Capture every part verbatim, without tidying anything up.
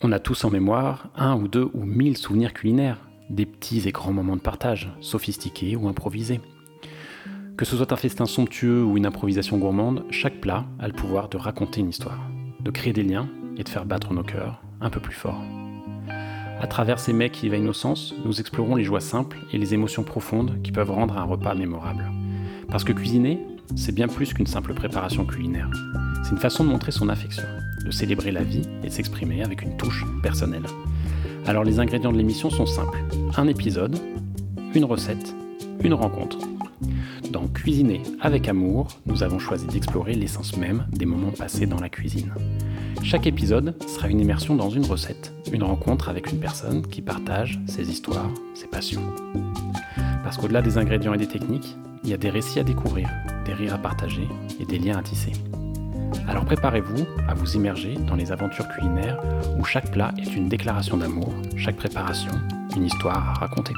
On a tous en mémoire un ou deux ou mille souvenirs culinaires, des petits et grands moments de partage, sophistiqués ou improvisés. Que ce soit un festin somptueux ou une improvisation gourmande, chaque plat a le pouvoir de raconter une histoire, de créer des liens et de faire battre nos cœurs un peu plus fort. À travers ces mets qui éveillent nos sens, nous explorons les joies simples et les émotions profondes qui peuvent rendre un repas mémorable. Parce que cuisiner, c'est bien plus qu'une simple préparation culinaire. C'est une façon de montrer son affection, de célébrer la vie et de s'exprimer avec une touche personnelle. Alors les ingrédients de l'émission sont simples. Un épisode, une recette, une rencontre. Dans Cuisiner avec amour, nous avons choisi d'explorer l'essence même des moments passés dans la cuisine. Chaque épisode sera une immersion dans une recette, une rencontre avec une personne qui partage ses histoires, ses passions. Parce qu'au-delà des ingrédients et des techniques, il y a des récits à découvrir, des rires à partager et des liens à tisser. Alors préparez-vous à vous immerger dans les aventures culinaires où chaque plat est une déclaration d'amour, chaque préparation, une histoire à raconter.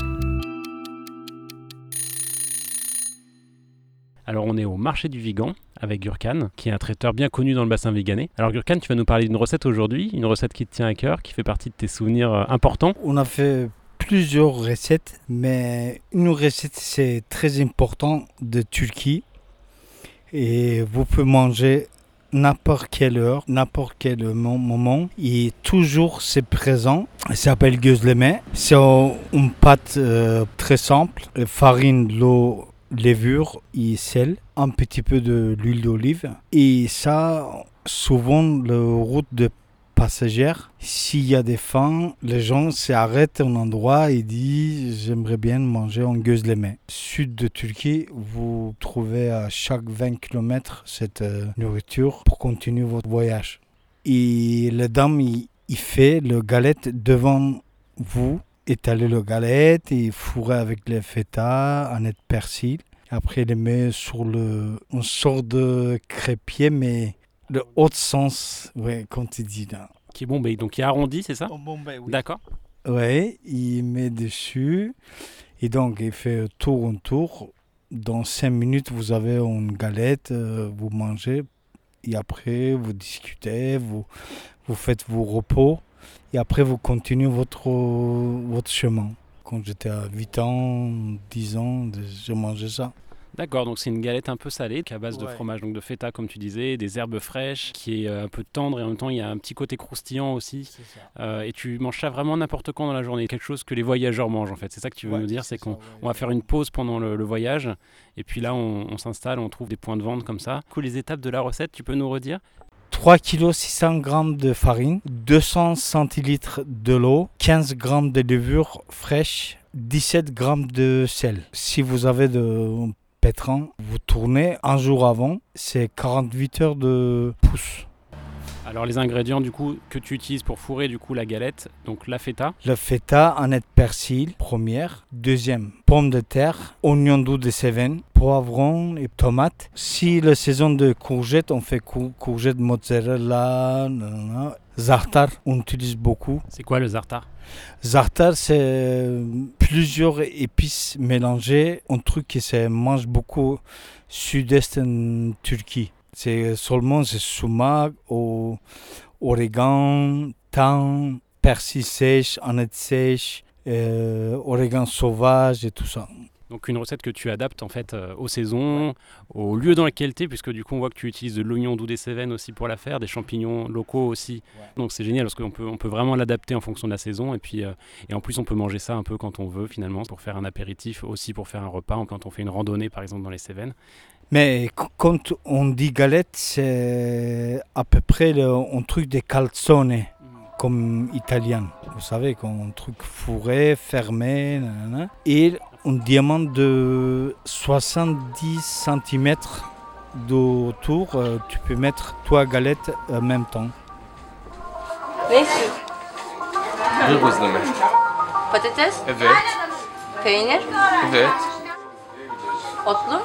Alors on est au marché du Vigan avec Gürkan, qui est un traiteur bien connu dans le bassin viganais. Alors Gürkan, tu vas nous parler d'une recette aujourd'hui, une recette qui te tient à cœur, qui fait partie de tes souvenirs importants. On a fait plusieurs recettes, mais une recette c'est très important de Turquie. Et vous pouvez manger n'importe quelle heure, n'importe quel moment. Et toujours c'est présent. Ça s'appelle gözleme. C'est une pâte euh, très simple, farine, de l'eau, levure et sel, un petit peu de l'huile d'olive. Et ça, souvent, la route de passagère, s'il y a des faim, les gens s'arrêtent à un endroit et disent « j'aimerais bien manger en gözleme ». Sud de Turquie, vous trouvez à chaque vingt kilomètres cette euh, nourriture pour continuer votre voyage. Et la dame, il, il fait le galette devant vous. Étaler le galette et fourrer avec les feta, un nez de persil. Après, il les met sur le, une sorte de crépier, mais le haut sens, ouais, comme tu dis là. Qui est bombé, donc il est arrondi, c'est ça ? Bombé, oui. D'accord. Ouais, il met dessus et donc il fait tour en tour. Dans cinq minutes, vous avez une galette, euh, vous mangez et après vous discutez, vous, vous faites vos repos. Et après, vous continuez votre, votre chemin. Quand j'étais à huit ans, dix ans, je mangeais ça. D'accord, donc c'est une galette un peu salée, qui est à base de Ouais. fromage, donc de feta comme tu disais, des herbes fraîches, qui est un peu tendre et en même temps il y a un petit côté croustillant aussi. C'est ça. Euh, et tu manges ça vraiment n'importe quand dans la journée, quelque chose que les voyageurs mangent en fait. C'est ça que tu veux Ouais, nous dire, c'est, c'est qu'on ça, ouais. on va faire une pause pendant le, le voyage et puis là on, on s'installe, on trouve des points de vente comme ça. Du coup, les étapes de la recette, tu peux nous redire ? trois virgule six grammes de farine, deux cents centilitres de l'eau, quinze grammes de levure fraîche, dix-sept grammes de sel. Si vous avez de pétrin, vous tournez un jour avant, c'est quarante-huit heures de pousse. Alors les ingrédients du coup que tu utilises pour fourrer du coup la galette, donc la feta. Le feta, un nez de persil, première. Deuxième, pommes de terre, oignon doux de Cévennes, poivron et tomates. Si la saison de courgettes, on fait cou- courgettes mozzarella, nanana. Za'atar, on utilise beaucoup. C'est quoi le zartar ? Za'atar, c'est plusieurs épices mélangées, un truc qui se mange beaucoup sud-est en Turquie. C'est seulement c'est sumac, au, origan, thym, persil sèche, aneth sèche, euh, origan sauvage et tout ça. Donc une recette que tu adaptes en fait euh, aux saisons, ouais. Au lieu dans lequel tu es, puisque du coup on voit que tu utilises de l'oignon doux des Cévennes aussi pour la faire, des champignons locaux aussi. Ouais. Donc c'est génial parce qu'on peut, on peut vraiment l'adapter en fonction de la saison et puis euh, et en plus on peut manger ça un peu quand on veut finalement pour faire un apéritif, aussi pour faire un repas, quand on fait une randonnée par exemple dans les Cévennes. Mais quand on dit galette, c'est à peu près le, un truc de calzone, mmh. comme italien. Vous savez, un truc fourré, fermé, nanana. Et un diamant de soixante-dix centimètres d'autour, euh, tu peux mettre trois galettes en même temps. Ne istiyorsun? Bir gözleme. Patates, Evet. peynir, Evet. otlu.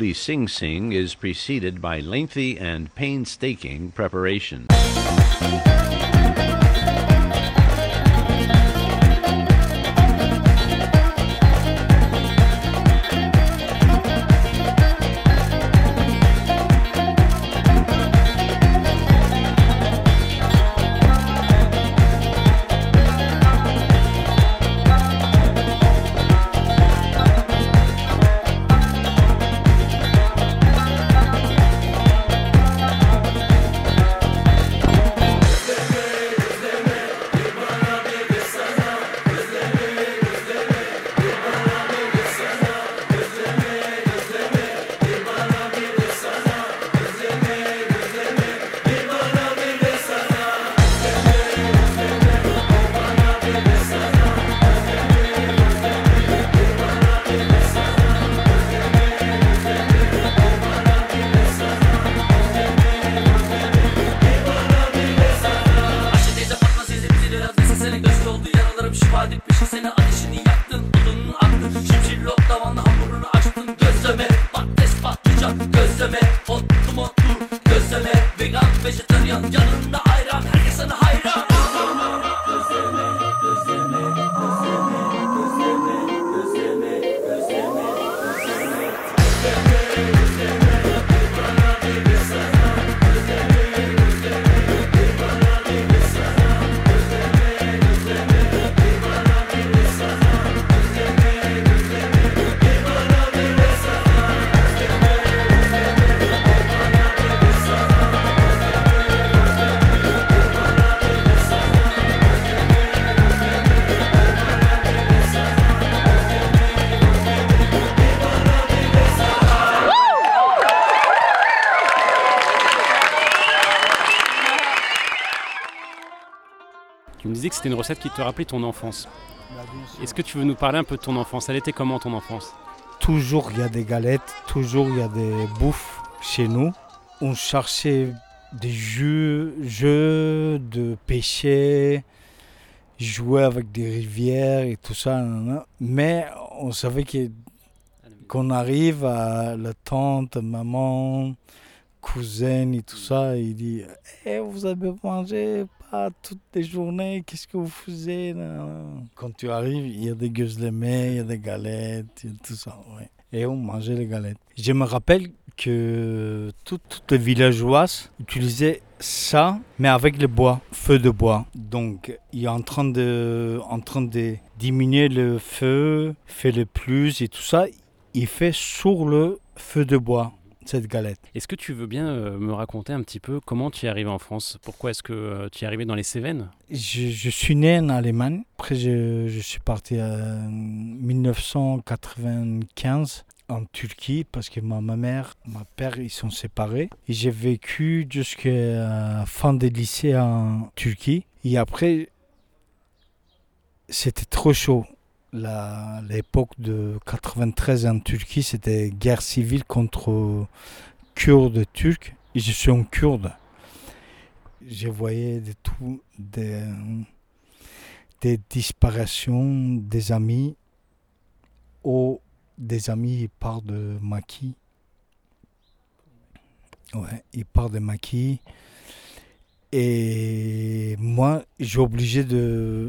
Tabbouleh Sing Sing is preceded by lengthy and painstaking preparation. Tu me disais que c'était une recette qui te rappelait ton enfance. Est-ce que tu veux nous parler un peu de ton enfance? Elle était comment ton enfance? Toujours il y a des galettes, toujours il y a des bouffes chez nous. On cherchait des jeux, jeux de pêcher, jouer avec des rivières et tout ça. Mais on savait que, qu'on arrive à la tante, maman, cousine et tout ça. Il dit hey, vous avez mangé pas toutes les journées, qu'est-ce que vous faisiez? Quand tu arrives, il y a des gözleme, il y a des galettes, il y a tout ça. Ouais. Et on mangeait les galettes. Je me rappelle que toutes, toutes les villageoises utilisaient ça, mais avec le bois, feu de bois. Donc, il est en train de, en train de diminuer le feu, fait le plus et tout ça. Il fait sur le feu de bois. Cette galette. Est-ce que tu veux bien euh, me raconter un petit peu comment tu es arrivé en France? Pourquoi est-ce que euh, tu es arrivé dans les Cévennes? je, je suis né en Allemagne. Après, je, je suis parti en dix-neuf cent quatre-vingt-quinze en Turquie parce que ma, ma mère, ma père, ils sont séparés. Et j'ai vécu jusqu'à la fin des lycées en Turquie. Et après, c'était trop chaud. La, l'époque de quatre-vingt-treize en Turquie, c'était guerre civile contre Kurdes turcs. Et je suis un Kurde. Je voyais de tout, des, des disparitions des amis. Ou des amis, ils partent de maquis. Ouais, ils partent de maquis. Et moi, j'ai obligé de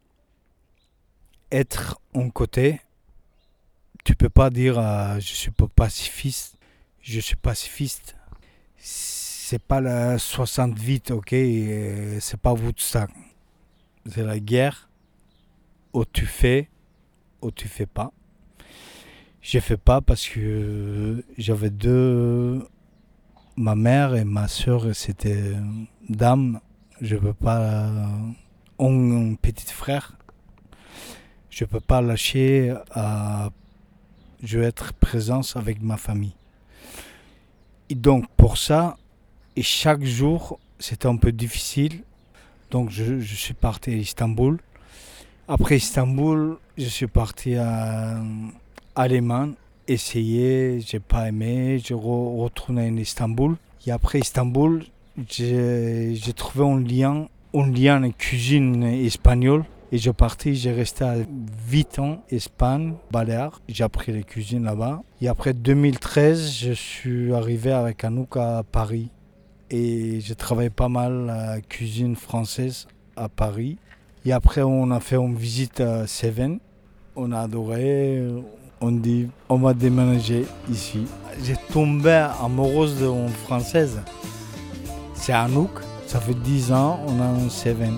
être en côté. Tu peux pas dire euh, je suis pas pacifiste, je suis pacifiste. C'est pas la soixante-huit, ok, et c'est pas Woodstock. C'est la guerre où tu fais, où tu fais pas. Je fais pas parce que j'avais deux, ma mère et ma soeur, c'était dames. Je veux pas, un petit frère. Je ne peux pas lâcher, à, je veux être présent avec ma famille. Et donc pour ça, et chaque jour, c'était un peu difficile. Donc je, je suis parti à Istanbul. Après Istanbul, je suis parti à Allemagne, essayer, je n'ai pas aimé, je re, retourné à Istanbul. Et après Istanbul, j'ai, j'ai trouvé un lien, un lien en cuisine espagnole. Et je partis, j'ai resté à huit ans, Espagne, Baléares. J'ai appris les cuisines là-bas. Et après deux mille treize, je suis arrivé avec Anouk à Paris. Et j'ai travaillé pas mal la cuisine française à Paris. Et après, on a fait une visite à Seven. On a adoré. On dit, on va déménager ici. J'ai tombé amoureuse d'une Française. C'est Anouk. Ça fait dix ans, on a un Seven.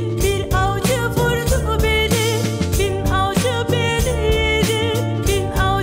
Bin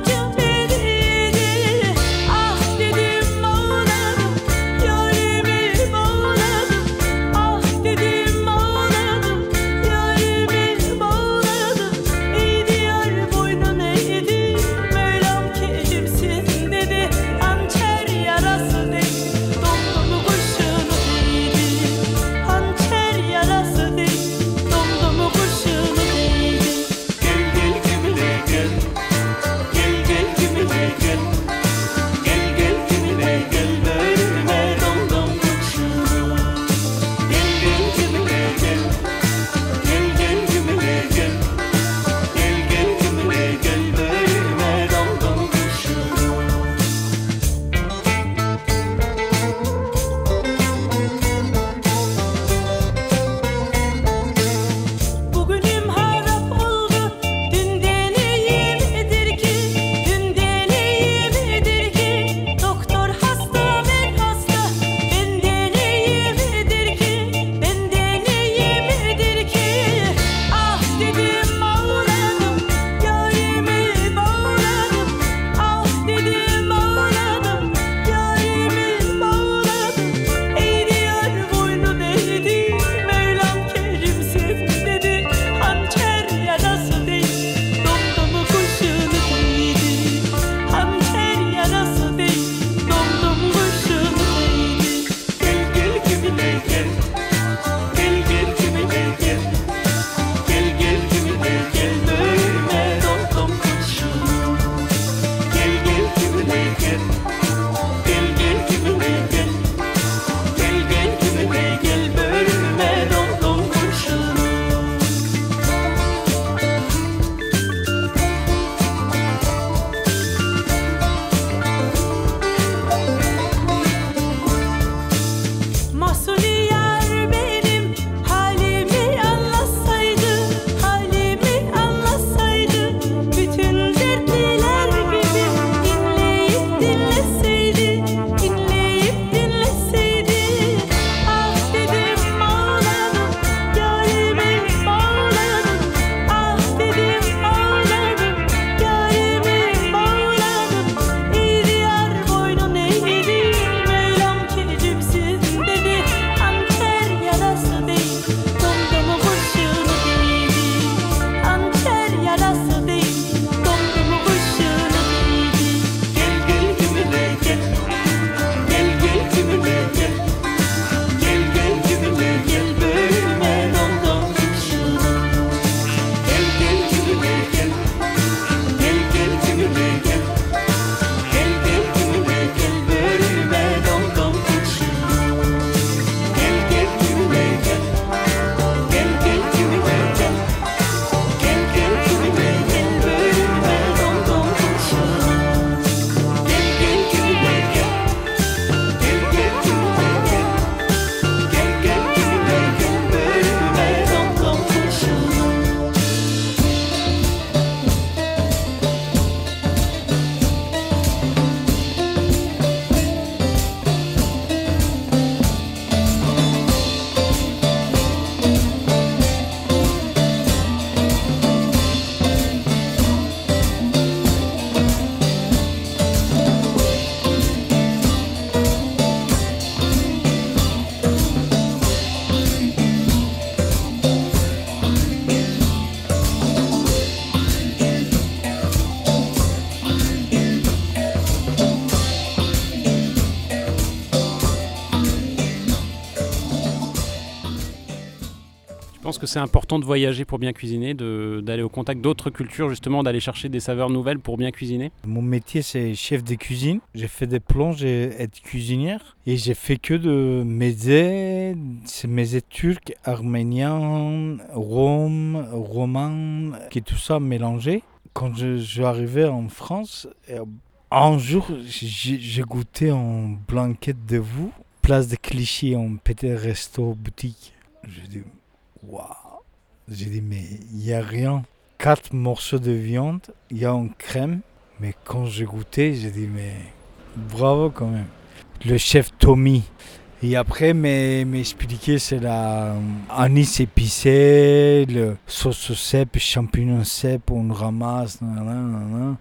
que c'est important de voyager pour bien cuisiner, de, d'aller au contact d'autres cultures, justement, d'aller chercher des saveurs nouvelles pour bien cuisiner? Mon métier, c'est chef de cuisine. J'ai fait des plonges et être cuisinière. Et j'ai fait que de mezze, c'est mezze turc, arménien, rome, roman, qui est tout ça mélangé. Quand je, je suis arrivé en France, un jour, j'ai, j'ai goûté en blanquette de veau, place de Clichy, en petit resto boutique. J'ai dit, waouh! J'ai dit, mais il n'y a rien. Quatre morceaux de viande, il y a une crème. Mais quand j'ai goûté, j'ai dit, mais bravo quand même. Le chef Tommy. Et après, mais m'expliquer, c'est la anis épicé, le sauce au cèpe, champignon cèpe, on ramasse, nanana, nanana.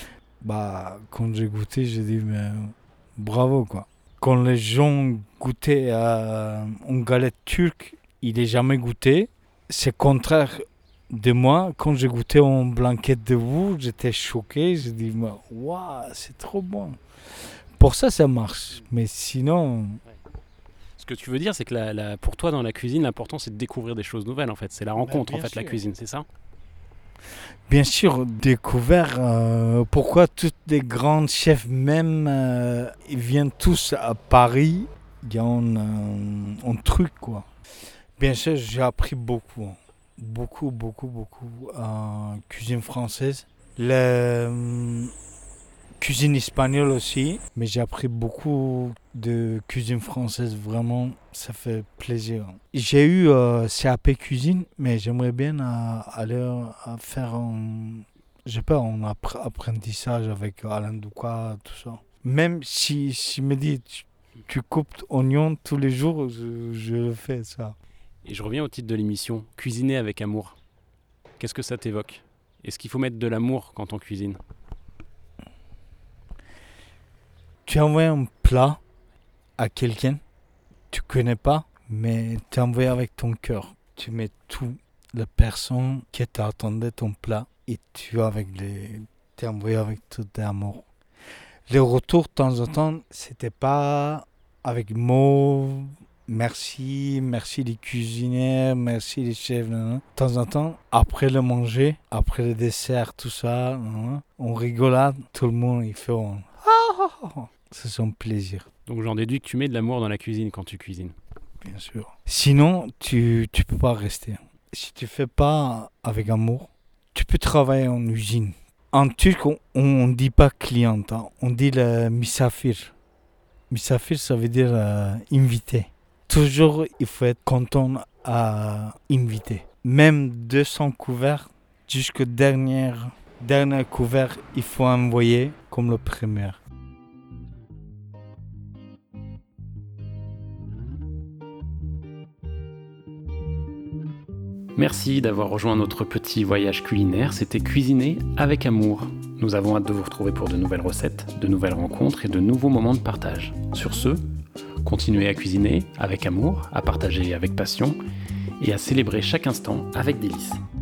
Bah, quand j'ai goûté, j'ai dit, mais bravo quoi. Quand les gens goûtaient à une galette turque, il n'est jamais goûté. C'est contraire de moi. Quand j'ai goûté en blanquette de veau, j'étais choqué. J'ai dit, waouh, c'est trop bon. Pour ça, ça marche. Mais sinon... Ce que tu veux dire, c'est que la, la, pour toi, dans la cuisine, l'important, c'est de découvrir des choses nouvelles, en fait. C'est la rencontre, ben, en fait, sûr. La cuisine, c'est ça? Bien sûr, découvert. Euh, pourquoi tous les grands chefs, même, euh, ils viennent tous à Paris. Il y a un, un, un truc, quoi. Bien sûr, j'ai appris beaucoup. Beaucoup, beaucoup, beaucoup en cuisine française. La euh, cuisine espagnole aussi. Mais j'ai appris beaucoup de cuisine française. Vraiment, ça fait plaisir. J'ai eu euh, C A P cuisine, mais j'aimerais bien euh, aller euh, faire un, je sais pas, un apprentissage avec Alain Doucas, tout ça. Même si, si me dit, tu, tu coupes oignons tous les jours, je, je le fais ça. Et je reviens au titre de l'émission, cuisiner avec amour. Qu'est-ce que ça t'évoque? Est-ce qu'il faut mettre de l'amour quand on cuisine? Tu envoies un plat à quelqu'un, tu connais pas, mais tu envoies avec ton cœur. Tu mets tout, la personne qui t'attendait ton plat, et tu avec les, tu envoies avec tout l'amour. Les retours de temps en temps, c'était pas avec mots. Merci, merci les cuisiniers, merci les chefs. De temps en temps, après le manger, après le dessert, tout ça, on rigolade, tout le monde il fait un c'est son plaisir. Donc j'en déduis que tu mets de l'amour dans la cuisine quand tu cuisines. Bien sûr. Sinon, tu tu peux pas rester. Si tu fais pas avec amour, tu peux travailler en usine. En turc, on, on dit pas cliente, hein, on dit le misafir. Misafir, ça veut dire euh, invité. Toujours, il faut être content à inviter. Même deux cents couverts, jusqu'au dernier, dernier couvert, il faut envoyer comme le premier. Merci d'avoir rejoint notre petit voyage culinaire. C'était Cuisiner avec amour. Nous avons hâte de vous retrouver pour de nouvelles recettes, de nouvelles rencontres et de nouveaux moments de partage. Sur ce, continuez à cuisiner avec amour, à partager avec passion et à célébrer chaque instant avec délice.